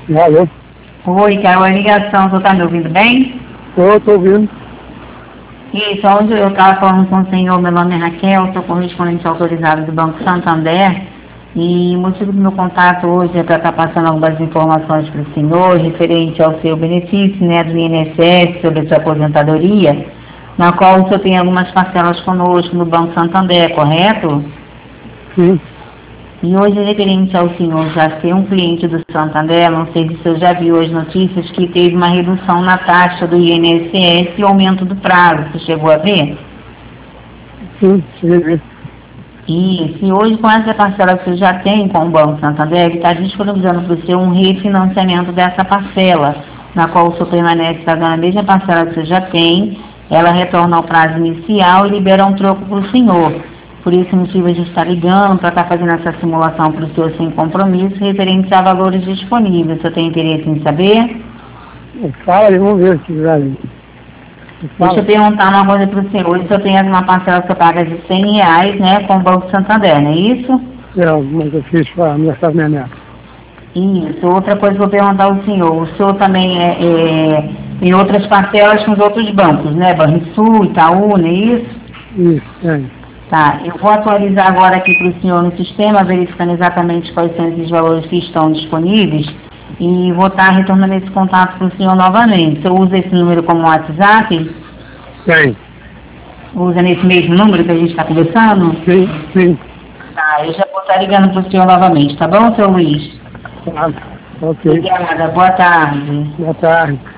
Alô? Oi, caiu a ligação, você está me ouvindo bem? Estou ouvindo. Isso, onde eu estava falando com o senhor, meu nome é Raquel, sou correspondente autorizado do Banco Santander, e o motivo do meu contato hoje é para estar passando algumas informações para o senhor, referente ao seu benefício, né, do INSS, sobre a sua aposentadoria, na qual o senhor tem algumas parcelas conosco no Banco Santander, correto? Sim. E hoje, referente ao senhor já ser um cliente do Santander, não sei se o senhor já viu as notícias que teve uma redução na taxa do INSS e aumento do prazo. Você chegou a ver? Sim, cheguei a ver. Isso. E hoje, com essa parcela que você já tem com o Banco Santander, ele está disponibilizando para o senhor um refinanciamento dessa parcela, na qual o senhor permanece pagando a mesma parcela que você já tem, ela retorna ao prazo inicial e libera um troco para o senhor. Por esse motivo, a gente está ligando para estar fazendo essa simulação para o senhor sem compromisso, referente a valores disponíveis. O senhor tem interesse em saber? Fala aí, vamos ver se vai. Deixa eu perguntar uma coisa para o senhor. Hoje o senhor tem uma parcela que você paga de R$ 100, né, com o Banco Santander, não é isso? Mas eu fiz para aniversário da minha neta. Isso. Outra coisa que eu vou perguntar ao senhor. O senhor também tem outras parcelas com os outros bancos, né? Banrisul, Itaú, não é isso? Isso, tem. Tá, eu vou atualizar agora aqui para o senhor no sistema, verificando exatamente quais são esses valores que estão disponíveis e vou estar retornando esse contato para o senhor novamente. O senhor usa esse número como WhatsApp? Tem. Usa nesse mesmo número que a gente está conversando? Sim, sim. Tá, eu já vou estar ligando para o senhor novamente, tá bom, seu Luiz? Tá. Ok. Obrigada, boa tarde. Boa tarde.